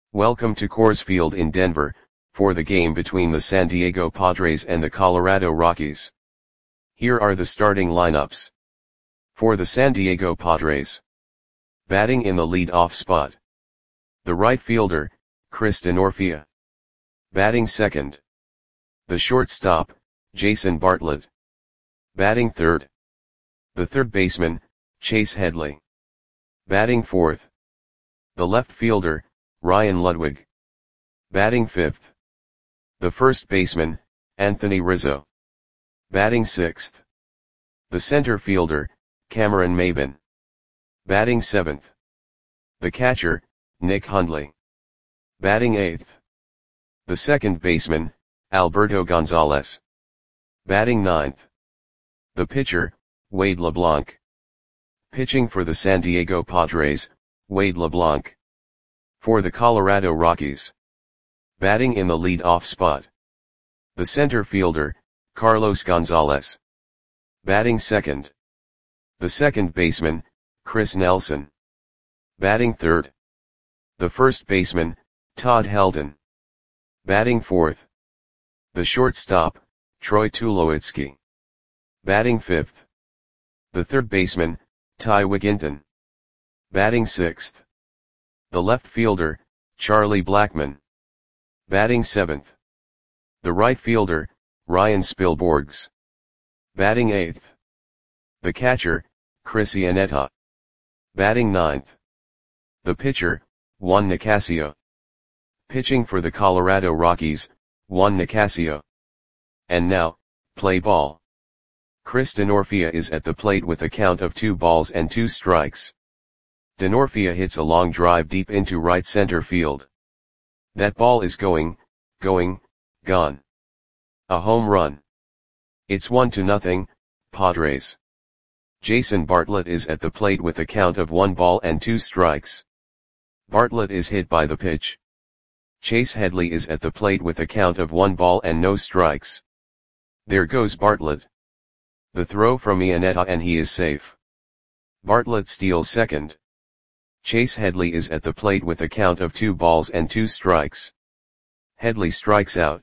Welcome to Coors Field in Denver, for the game between the San Diego Padres and the Colorado Rockies. Here are the starting lineups. For the San Diego Padres. Batting in the lead-off spot. The right fielder, Chris Denorfia. Batting second. The shortstop, Jason Bartlett. Batting third. The third baseman, Chase Headley. Batting fourth. The left fielder, Ryan Ludwig. Batting fifth. The first baseman, Anthony Rizzo. Batting sixth. The center fielder, Cameron Maybin. Batting seventh. The catcher, Nick Hundley. Batting eighth. The second baseman, Alberto Gonzalez. Batting ninth. The pitcher, Wade LeBlanc. Pitching for the San Diego Padres, Wade LeBlanc. For the Colorado Rockies. Batting in the lead-off spot. The center fielder, Carlos Gonzalez. Batting second. The second baseman, Chris Nelson. Batting third. The first baseman, Todd Helton. Batting fourth. The shortstop, Troy Tulowitzki. Batting fifth. The third baseman, Ty Wigginton. Batting sixth. The left fielder, Charlie Blackmon. Batting seventh. The right fielder, Ryan Spilborghs. Batting eighth. The catcher, Chris Iannetta. Batting ninth. The pitcher, Juan Nicasio. Pitching for the Colorado Rockies, Juan Nicasio. And now, play ball. Chris Denorfia is at the plate with a count of 2-2. Denorfia hits a long drive deep into right center field. That ball is gone. A home run. It's 1-0, Padres. Jason Bartlett is at the plate with a count of 1-2. Bartlett is hit by the pitch. Chase Headley is at the plate with a count of 1-0. There goes Bartlett. The throw from Iannetta and he is safe. Bartlett steals second. Chase Headley is at the plate with a count of 2-2. Headley strikes out.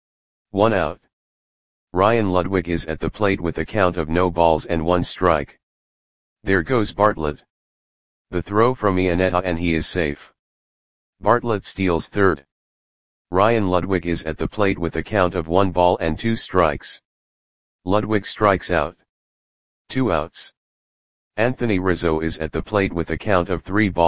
1 out. Ryan Ludwig is at the plate with a count of 0-1. There goes Bartlett. The throw from Iannetta and he is safe. Bartlett steals third. Ryan Ludwig is at the plate with a count of 1-2. Ludwig strikes out. 2 outs. Anthony Rizzo is at the plate with a count of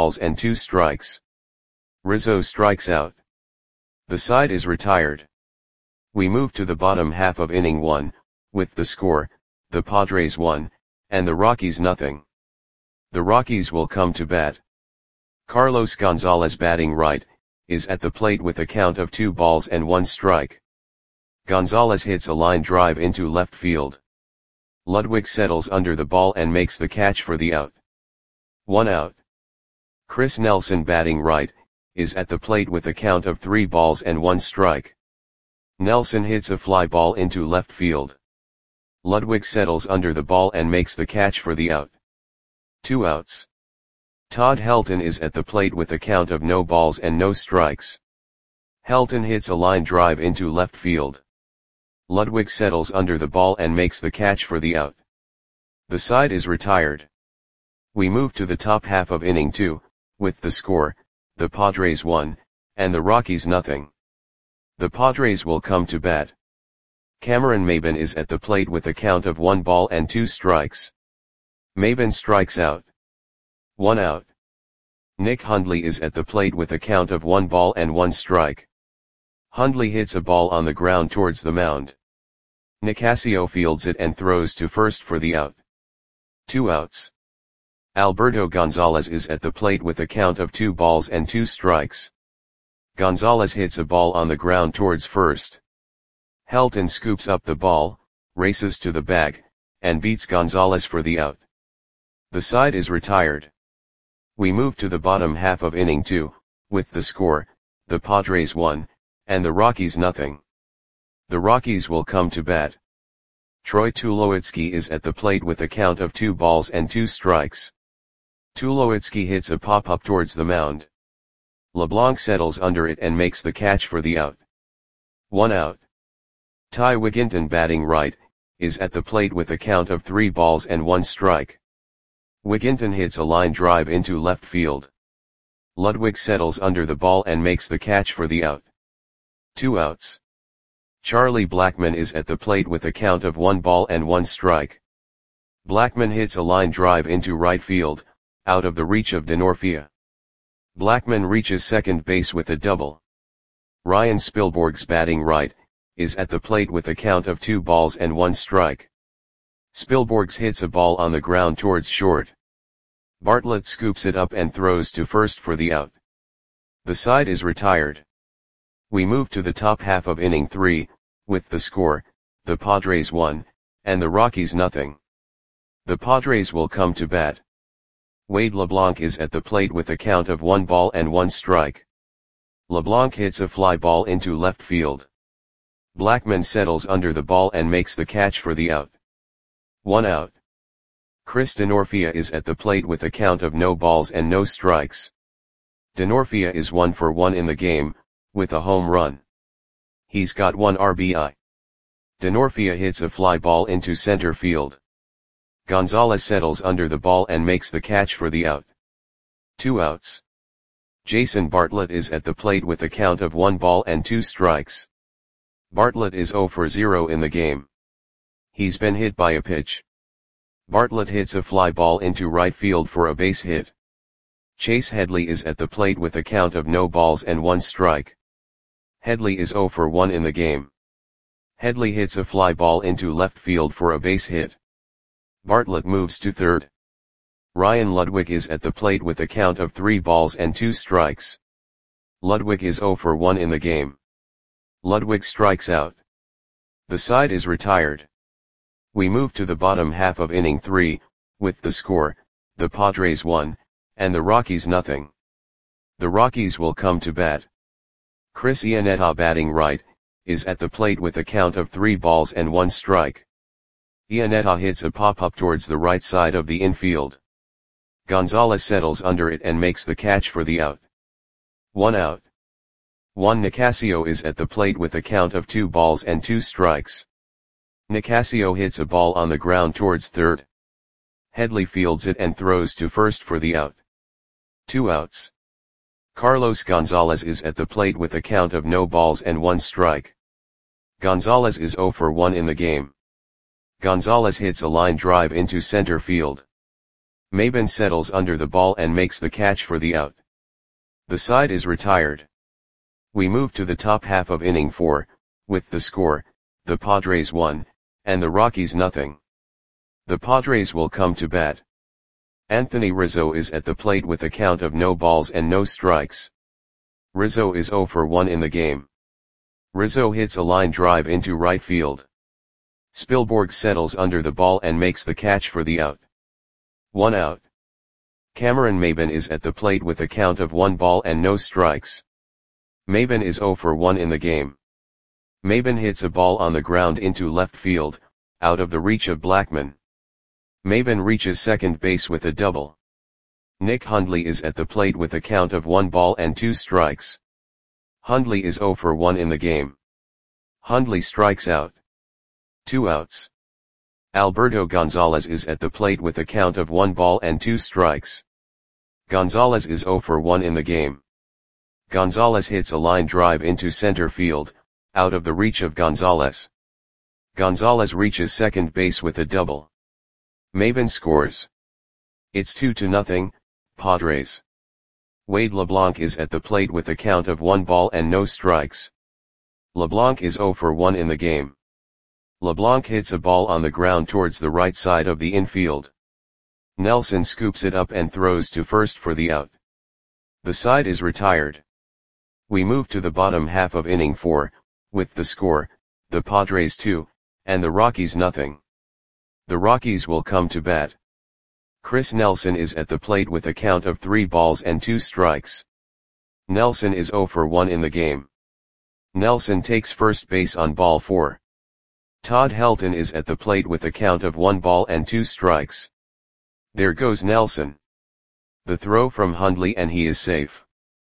3-2. Rizzo strikes out. The side is retired. We move to the bottom half of inning 1, with the score, the Padres 1, and the Rockies 0. The Rockies will come to bat. Carlos Gonzalez, batting right, is at the plate with a count of 2-1. Gonzalez hits a line drive into left field. Ludwig settles under the ball and makes the catch for the out. 1 out. Chris Nelson, batting right, is at the plate with a count of 3-1. Nelson hits a fly ball into left field. Ludwig settles under the ball and makes the catch for the out. 2 outs. Todd Helton is at the plate with a count of 0-0. Helton hits a line drive into left field. Ludwig settles under the ball and makes the catch for the out. The side is retired. We move to the top half of inning 2, with the score, the Padres 1, and the Rockies 0. The Padres will come to bat. Cameron Maybin is at the plate with a count of 1-2. Maybin strikes out. 1 out. Nick Hundley is at the plate with a count of 1-1. Hundley hits a ball on the ground towards the mound. Nicasio fields it and throws to first for the out. 2 outs. Alberto Gonzalez is at the plate with a count of 2-2. Gonzalez hits a ball on the ground towards first. Helton scoops up the ball, races to the bag, and beats Gonzalez for the out. The side is retired. We move to the bottom half of inning 2, with the score, the Padres 1, and the Rockies 0. The Rockies will come to bat. Troy Tulowitzki is at the plate with a count of 2-2. Tulowitzki hits a pop-up towards the mound. LeBlanc settles under it and makes the catch for the out. 1 out. Ty Wigginton, batting right, is at the plate with a count of 3 balls and 1 strike. Wigginton hits a line drive into left field. Ludwig settles under the ball and makes the catch for the out. 2 outs. Charlie Blackmon is at the plate with a count of 1 ball and 1 strike. Blackmon hits a line drive into right field, out of the reach of Denorfia. Blackmon reaches second base with a double. Ryan Spilborghs, batting right, is at the plate with a count of 2 balls and 1 strike. Spilborghs hits a ball on the ground towards short. Bartlett scoops it up and throws to first for the out. The side is retired. We move to the top half of inning 3, with the score, the Padres 1, and the Rockies nothing. The Padres will come to bat. Wade LeBlanc is at the plate with a count of 1 ball and 1 strike. LeBlanc hits a fly ball into left field. Blackmon settles under the ball and makes the catch for the out. 1 out. Chris Denorfia is at the plate with a count of no balls and no strikes. Denorfia is 1 for 1 in the game, with a home run. He's got 1 RBI. Denorfia hits a fly ball into center field. Gonzalez settles under the ball and makes the catch for the out. 2 outs. Jason Bartlett is at the plate with a count of 1 ball and 2 strikes. Bartlett is 0 for 0 in the game. He's been hit by a pitch. Bartlett hits a fly ball into right field for a base hit. Chase Headley is at the plate with a count of no balls and 1 strike. Headley is 0 for 1 in the game. Headley hits a fly ball into left field for a base hit. Bartlett moves to third. Ryan Ludwig is at the plate with a count of 3 balls and 2 strikes. Ludwig is 0 for 1 in the game. Ludwig strikes out. The side is retired. We move to the bottom half of inning 3, with the score, the Padres 1, and the Rockies nothing. The Rockies will come to bat. Chris Iannetta, batting right, is at the plate with a count of 3 balls and 1 strike. Iannetta hits a pop-up towards the right side of the infield. Gonzalez settles under it and makes the catch for the out. 1 out. Juan Nicasio is at the plate with a count of 2 balls and 2 strikes. Nicasio hits a ball on the ground towards third. Headley fields it and throws to first for the out. 2 outs. Carlos Gonzalez is at the plate with a count of no balls and 1 strike. Gonzalez is 0 for 1 in the game. Gonzalez hits a line drive into center field. Maben settles under the ball and makes the catch for the out. The side is retired. We move to the top half of inning 4, with the score, the Padres 1, and the Rockies nothing. The Padres will come to bat. Anthony Rizzo is at the plate with a count of no balls and no strikes. Rizzo is 0 for 1 in the game. Rizzo hits a line drive into right field. Spilborghs settles under the ball and makes the catch for the out. 1 out. Cameron Maben is at the plate with a count of 1 ball and no strikes. Maben is 0 for 1 in the game. Maben hits a ball on the ground into left field, out of the reach of Blackmon. Maben reaches second base with a double. Nick Hundley is at the plate with a count of 1 ball and 2 strikes. Hundley is 0 for 1 in the game. Hundley strikes out. 2 outs. Alberto Gonzalez is at the plate with a count of 1 ball and 2 strikes. Gonzalez is 0 for 1 in the game. Gonzalez hits a line drive into center field, out of the reach of Gonzalez. Gonzalez reaches second base with a double. Maben scores. It's 2-0, Padres. Wade LeBlanc is at the plate with a count of 1 ball and no strikes. LeBlanc is 0 for 1 in the game. LeBlanc hits a ball on the ground towards the right side of the infield. Nelson scoops it up and throws to first for the out. The side is retired. We move to the bottom half of inning 4, with the score, the Padres 2, and the Rockies nothing. The Rockies will come to bat. Chris Nelson is at the plate with a count of 3 balls and 2 strikes. Nelson is 0 for 1 in the game. Nelson takes first base on ball 4. Todd Helton is at the plate with a count of 1 ball and 2 strikes. There goes Nelson. The throw from Hundley and he is safe.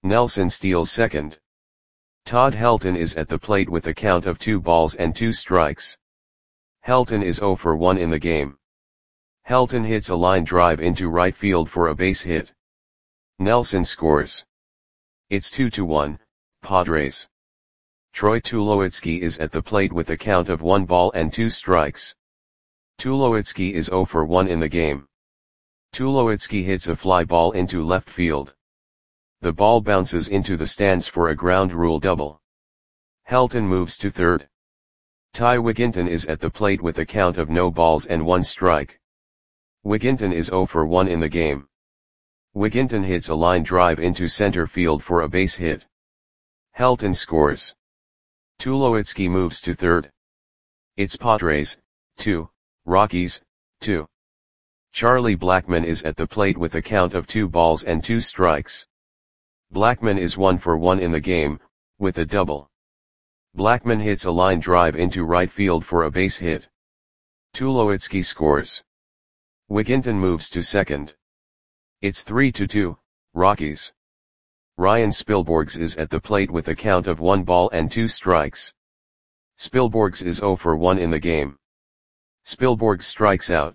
Nelson steals second. Todd Helton is at the plate with a count of 2 balls and 2 strikes. Helton is 0 for 1 in the game. Helton hits a line drive into right field for a base hit. Nelson scores. It's 2-1, Padres. Troy Tulowitzki is at the plate with a count of 1 ball and 2 strikes. Tulowitzki is 0 for 1 in the game. Tulowitzki hits a fly ball into left field. The ball bounces into the stands for a ground rule double. Helton moves to third. Ty Wigginton is at the plate with a count of no balls and 1 strike. Wigginton is 0 for 1 in the game. Wigginton hits a line drive into center field for a base hit. Helton scores. Tulowitzki moves to third. It's Padres, 2, Rockies, 2. Charlie Blackmon is at the plate with a count of 2 balls and 2 strikes. Blackmon is 1 for 1 in the game, with a double. Blackmon hits a line drive into right field for a base hit. Tulowitzki scores. Wigginton moves to second. It's 3-2, Rockies. Ryan Spilborghs is at the plate with a count of 1 ball and 2 strikes. Spilborghs is 0 for 1 in the game. Spilborghs strikes out.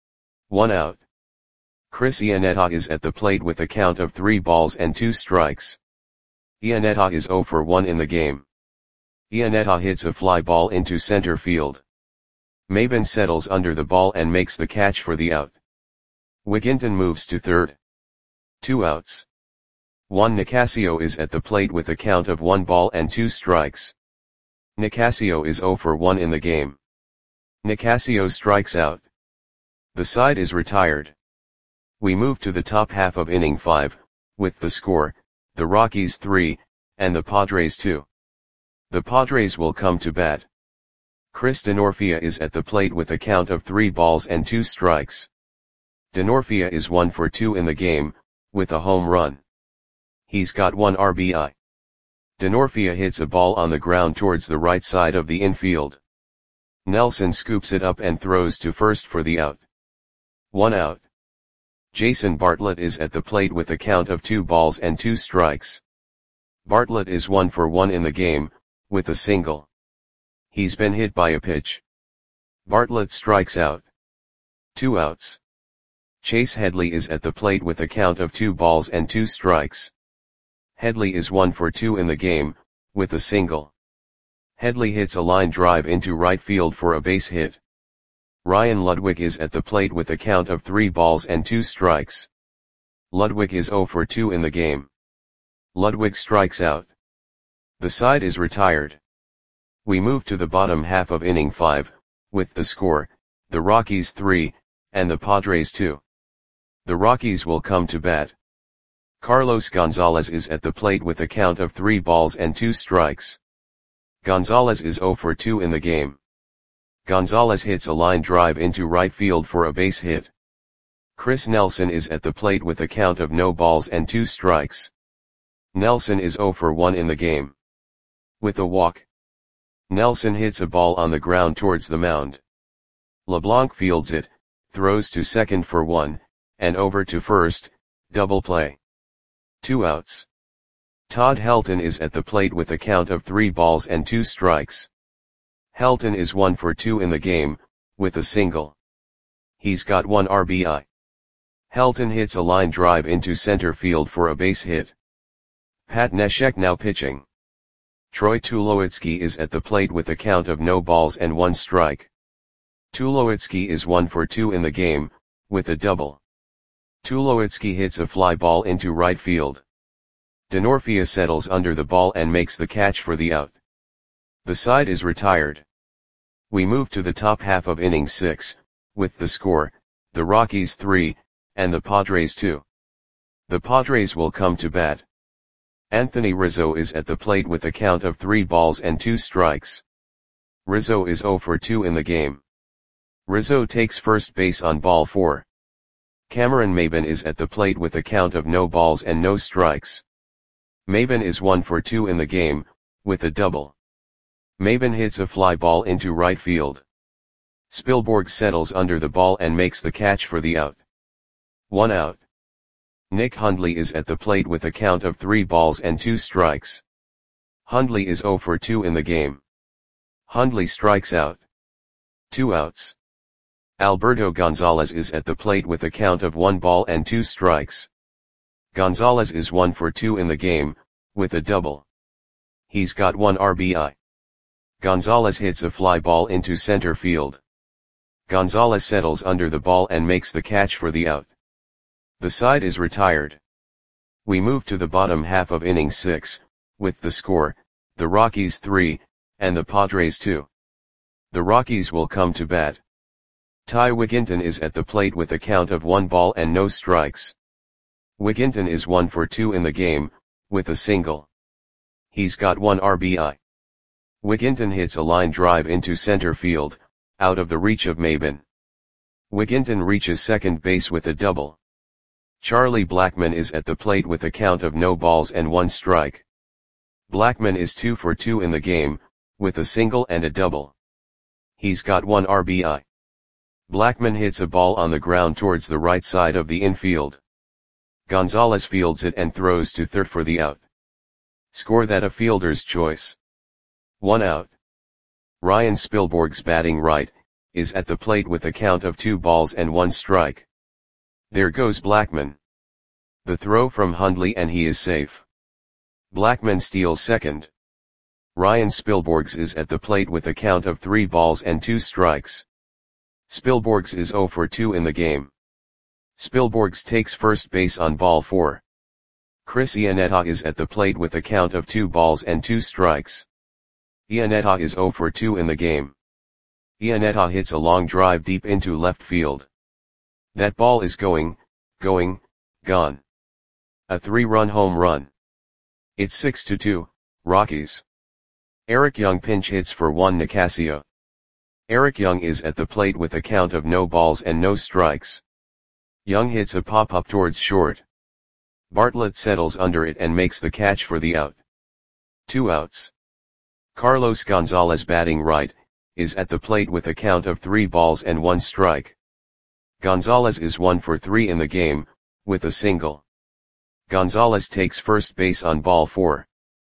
1 out. Chris Iannetta is at the plate with a count of 3 balls and 2 strikes. Iannetta is 0 for 1 in the game. Iannetta hits a fly ball into center field. Maben settles under the ball and makes the catch for the out. Wigginton moves to third. 2 outs. Juan Nicasio is at the plate with a count of 1 ball and 2 strikes. Nicasio is 0 for 1 in the game. Nicasio strikes out. The side is retired. We move to the top half of inning 5, with the score, the Rockies 3, and the Padres 2. The Padres will come to bat. Chris Denorfia is at the plate with a count of 3 balls and 2 strikes. Denorfia is 1 for 2 in the game, with a home run. He's got 1 RBI. Denorfia hits a ball on the ground towards the right side of the infield. Nelson scoops it up and throws to first for the out. 1 out. Jason Bartlett is at the plate with a count of 2 balls and 2 strikes. Bartlett is 1 for 1 in the game, with a single. He's been hit by a pitch. Bartlett strikes out. 2 outs. Chase Headley is at the plate with a count of 2 balls and 2 strikes. Headley is 1 for 2 in the game, with a single. Headley hits a line drive into right field for a base hit. Ryan Ludwig is at the plate with a count of 3 balls and 2 strikes. Ludwig is 0 for 2 in the game. Ludwig strikes out. The side is retired. We move to the bottom half of inning 5, with the score, the Rockies 3, and the Padres 2. The Rockies will come to bat. Carlos Gonzalez is at the plate with a count of 3 balls and 2 strikes. Gonzalez is 0 for 2 in the game. Gonzalez hits a line drive into right field for a base hit. Chris Nelson is at the plate with a count of no balls and 2 strikes. Nelson is 0 for 1 in the game. With a walk. Nelson hits a ball on the ground towards the mound. LeBlanc fields it, throws to second for 1, and over to first, double play. 2 outs. Todd Helton is at the plate with a count of 3 balls and 2 strikes. Helton is 1 for 2 in the game, with a single. He's got 1 RBI. Helton hits a line drive into center field for a base hit. Pat Neshek now pitching. Troy Tulowitzki is at the plate with a count of no balls and 1 strike. Tulowitzki is 1 for 2 in the game, with a double. Tulowitzki hits a fly ball into right field. Denorfia settles under the ball and makes the catch for the out. The side is retired. We move to the top half of inning 6, with the score, the Rockies 3, and the Padres 2. The Padres will come to bat. Anthony Rizzo is at the plate with a count of 3 balls and 2 strikes. Rizzo is 0 for 2 in the game. Rizzo takes first base on ball 4. Cameron Maben is at the plate with a count of no balls and no strikes. Maben is 1 for 2 in the game, with a double. Maben hits a fly ball into right field. Spilborghs settles under the ball and makes the catch for the out. 1 out. Nick Hundley is at the plate with a count of 3 balls and 2 strikes. Hundley is 0 for 2 in the game. Hundley strikes out. 2 outs. Alberto Gonzalez is at the plate with a count of 1 ball and 2 strikes. Gonzalez is 1 for 2 in the game, with a double. He's got 1 RBI. Gonzalez hits a fly ball into center field. Gonzalez settles under the ball and makes the catch for the out. The side is retired. We move to the bottom half of inning 6, with the score, the Rockies 3, and the Padres 2. The Rockies will come to bat. Ty Wigginton is at the plate with a count of 1 ball and no strikes. Wigginton is 1 for 2 in the game, with a single. He's got 1 RBI. Wigginton hits a line drive into center field, out of the reach of Maben. Wigginton reaches second base with a double. Charlie Blackmon is at the plate with a count of no balls and 1 strike. Blackmon is 2 for 2 in the game, with a single and a double. He's got 1 RBI. Blackmon hits a ball on the ground towards the right side of the infield. Gonzalez fields it and throws to third for the out. Score that a fielder's choice. 1 out. Ryan Spilborghs, batting right, is at the plate with a count of 2 balls and 1 strike. There goes Blackmon. The throw from Hundley and he is safe. Blackmon steals second. Ryan Spilborghs is at the plate with a count of 3 balls and 2 strikes. Spilborghs is 0 for 2 in the game. Spilborghs takes first base on ball 4. Chris Iannetta is at the plate with a count of 2 balls and 2 strikes. Iannetta is 0 for 2 in the game. Iannetta hits a long drive deep into left field. That ball is gone. A 3-run home run. It's 6-2, Rockies. Eric Young pinch hits for Juan Nicasio. Eric Young is at the plate with a count of no balls and no strikes. Young hits a pop-up towards short. Bartlett settles under it and makes the catch for the out. 2 outs. Carlos Gonzalez, batting right, is at the plate with a count of 3 balls and 1 strike. Gonzalez is 1 for 3 in the game, with a single. Gonzalez takes first base on ball 4.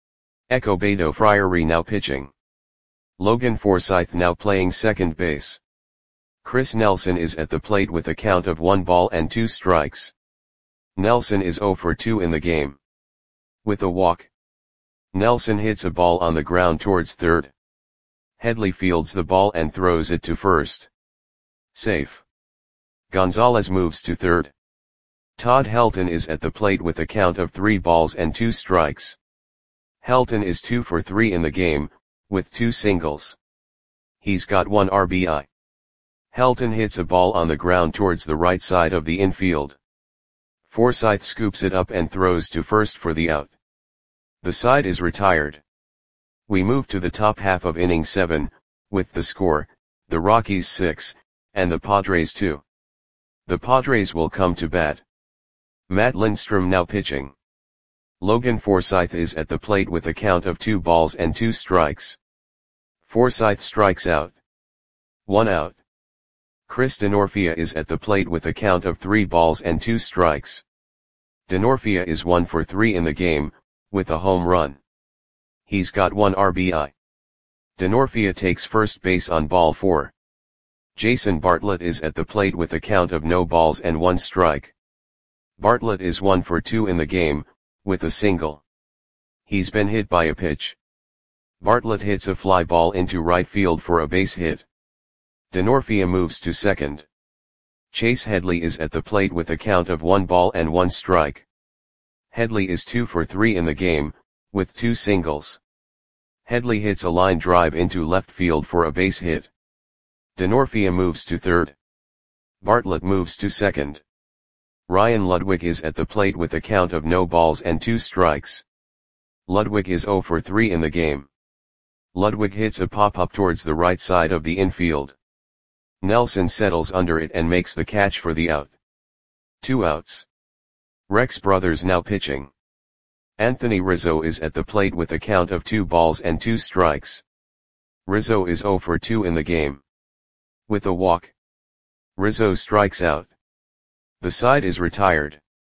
Beto Friary now pitching. Logan Forsythe now playing second base. Chris Nelson is at the plate with a count of 1 ball and 2 strikes. Nelson is 0 for 2 in the game. With a walk. Nelson hits a ball on the ground towards third. Headley fields the ball and throws it to first. Safe. Gonzalez moves to third. Todd Helton is at the plate with a count of 3 balls and 2 strikes. Helton is 2 for 3 in the game, with 2 singles. He's got 1 RBI. Helton hits a ball on the ground towards the right side of the infield. Forsythe scoops it up and throws to first for the out. The side is retired. We move to the top half of inning 7, with the score, the Rockies 6, and the Padres 2. The Padres will come to bat. Matt Lindstrom now pitching. Logan Forsythe is at the plate with a count of 2 balls and 2 strikes. Forsythe strikes out. 1 out. Chris Denorfia is at the plate with a count of 3 balls and 2 strikes. Denorfia is 1 for 3 in the game, with a home run. He's got 1 RBI. Denorfia takes first base on ball 4. Jason Bartlett is at the plate with a count of no balls and 1 strike. Bartlett is 1 for 2 in the game, with a single. He's been hit by a pitch. Bartlett hits a fly ball into right field for a base hit. Denorfia moves to second. Chase Headley is at the plate with a count of 1 ball and 1 strike. Headley is 2 for 3 in the game, with 2 singles. Headley hits a line drive into left field for a base hit. Denorfia moves to third. Bartlett moves to second. Ryan Ludwig is at the plate with a count of no balls and 2 strikes. Ludwig is 0 for 3 in the game. Ludwig hits a pop-up towards the right side of the infield. Nelson settles under it and makes the catch for the out. 2 outs. Rex Brothers now pitching. Anthony Rizzo is at the plate with a count of 2 balls and 2 strikes. Rizzo is 0 for 2 in the game. With a walk. Rizzo strikes out. The side is retired.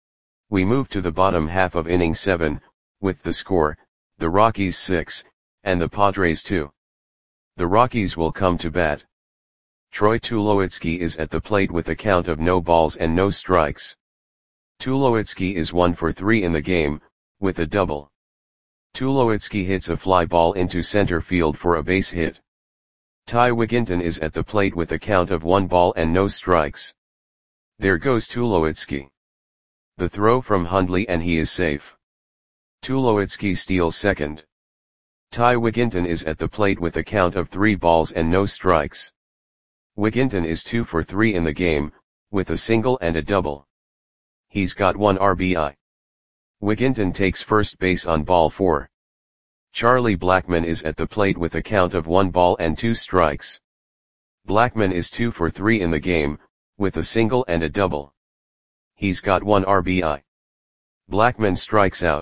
We move to the bottom half of inning 7, with the score, the Rockies 6, and the Padres 2. The Rockies will come to bat. Troy Tulowitzki is at the plate with a count of no balls and no strikes. Tulowitzki is 1 for 3 in the game, with a double. Tulowitzki hits a fly ball into center field for a base hit. Ty Wigginton is at the plate with a count of 1 ball and no strikes. There goes Tulowitzki. The throw from Hundley and he is safe. Tulowitzki steals second. Ty Wigginton is at the plate with a count of 3 balls and no strikes. Wigginton is 2 for 3 in the game, with a single and a double. He's got 1 RBI. Wigginton takes first base on ball 4. Charlie Blackmon is at the plate with a count of 1 ball and 2 strikes. Blackmon is 2 for 3 in the game, with a single and a double. He's got 1 RBI. Blackmon strikes out.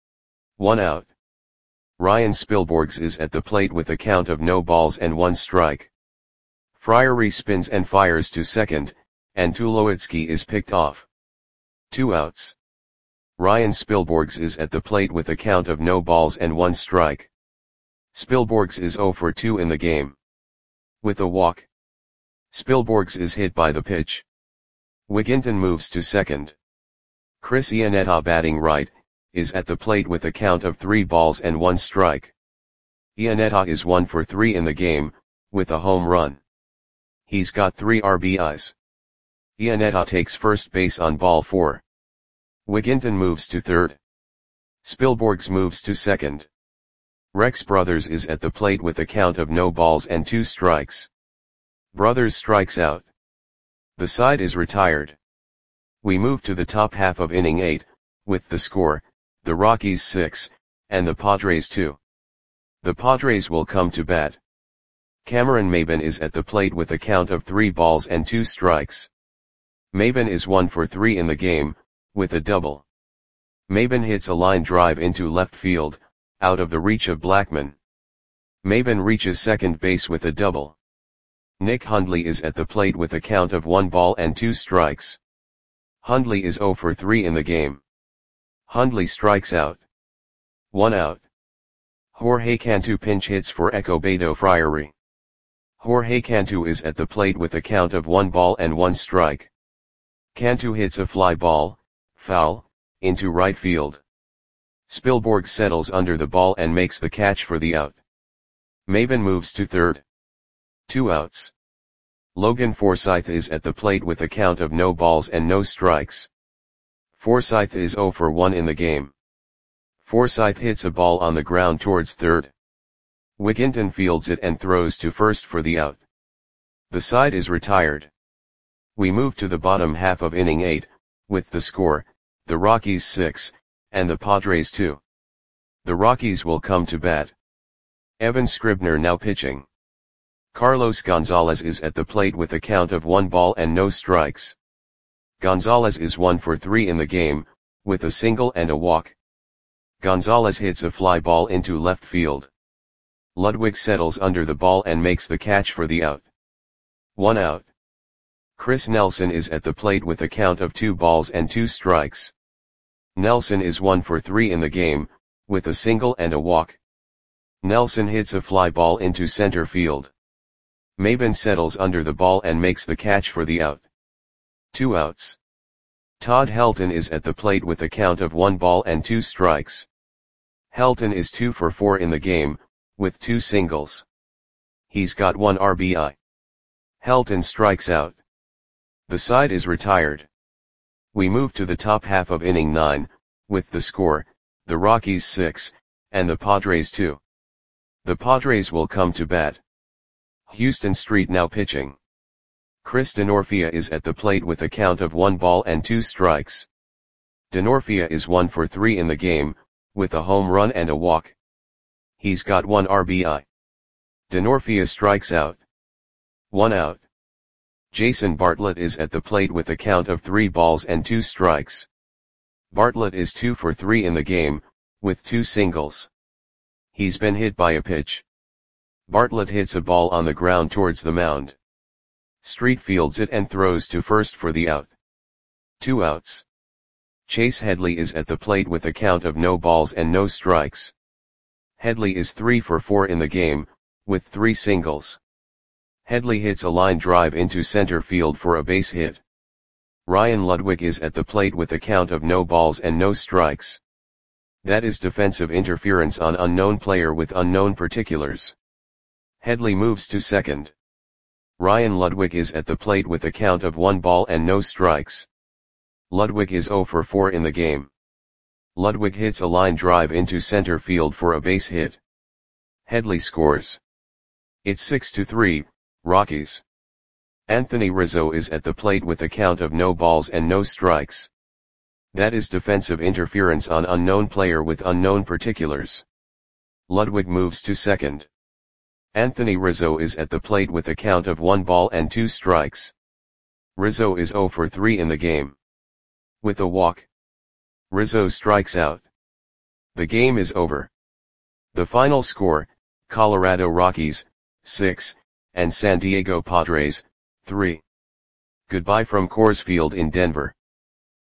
1 out. Ryan Spilborghs is at the plate with a count of no balls and 1 strike. Friary spins and fires to second, and Tulowitzki is picked off. 2 outs. Ryan Spilborghs is at the plate with a count of no balls and 1 strike. Spilborghs is 0 for 2 in the game. With a walk. Spilborghs is hit by the pitch. Wigginton moves to second. Chris Iannetta, batting right, is at the plate with a count of 3 balls and 1 strike. Iannetta is 1 for 3 in the game, with a home run. He's got 3 RBIs. Iannetta takes first base on ball 4. Wigginton moves to third. Spilborghs moves to second. Rex Brothers is at the plate with a count of no balls and 2 strikes. Brothers strikes out. The side is retired. We move to the top half of inning 8, with the score, the Rockies 6, and the Padres 2. The Padres will come to bat. Cameron Maybin is at the plate with a count of 3 balls and 2 strikes. Maybin is 1 for 3 in the game, with a double. Maybin hits a line drive into left field, out of the reach of Blackmon. Maybin reaches second base with a double. Nick Hundley is at the plate with a count of 1 ball and 2 strikes. Hundley is 0 for 3 in the game. Hundley strikes out. 1 out. Jorge Cantu pinch hits for Escobedo Friary. Jorge Cantu is at the plate with a count of 1 ball and 1 strike. Cantu hits a fly ball, foul, into right field. Spilborghs settles under the ball and makes the catch for the out. Maybin moves to third. 2 outs. Logan Forsythe is at the plate with a count of no balls and no strikes. Forsythe is 0 for 1 in the game. Forsythe hits a ball on the ground towards third. Wigginton fields it and throws to first for the out. The side is retired. We move to the bottom half of inning 8, with the score, the Rockies 6, and the Padres 2. The Rockies will come to bat. Evan Scribner now pitching. Carlos Gonzalez is at the plate with a count of 1 ball and no strikes. Gonzalez is 1 for 3 in the game, with a single and a walk. Gonzalez hits a fly ball into left field. Ludwig settles under the ball and makes the catch for the out. 1 out. Chris Nelson is at the plate with a count of 2 balls and 2 strikes. Nelson is 1 for 3 in the game, with a single and a walk. Nelson hits a fly ball into center field. Maybin settles under the ball and makes the catch for the out. 2 outs. Todd Helton is at the plate with a count of 1 ball and 2 strikes. Helton is 2 for 4 in the game, with 2 singles. He's got 1 RBI. Helton strikes out. The side is retired. We move to the top half of inning 9, with the score, the Rockies 6, and the Padres 2. The Padres will come to bat. Houston Street now pitching. Chris Denorfia is at the plate with a count of 1 ball and 2 strikes. Denorfia is 1 for 3 in the game, with a home run and a walk. He's got 1 RBI. Denorfia strikes out. 1 out. Jason Bartlett is at the plate with a count of 3 balls and 2 strikes. Bartlett is 2 for 3 in the game, with 2 singles. He's been hit by a pitch. Bartlett hits a ball on the ground towards the mound. Street fields it and throws to first for the out. 2 outs. Chase Headley is at the plate with a count of no balls and no strikes. Headley is 3 for 4 in the game, with 3 singles. Headley hits a line drive into center field for a base hit. Ryan Ludwig is at the plate with a count of no balls and no strikes. That is defensive interference on unknown player with unknown particulars. Headley moves to second. Ryan Ludwig is at the plate with a count of 1 ball and no strikes. Ludwig is 0 for 4 in the game. Ludwig hits a line drive into center field for a base hit. Headley scores. It's 6-3, Rockies. Anthony Rizzo is at the plate with a count of no balls and no strikes. That is defensive interference on unknown player with unknown particulars. Ludwig moves to second. Anthony Rizzo is at the plate with a count of 1 ball and 2 strikes. Rizzo is 0 for 3 in the game. With a walk, Rizzo strikes out. The game is over. The final score, Colorado Rockies, 6, and San Diego Padres, 3. Goodbye from Coors Field in Denver.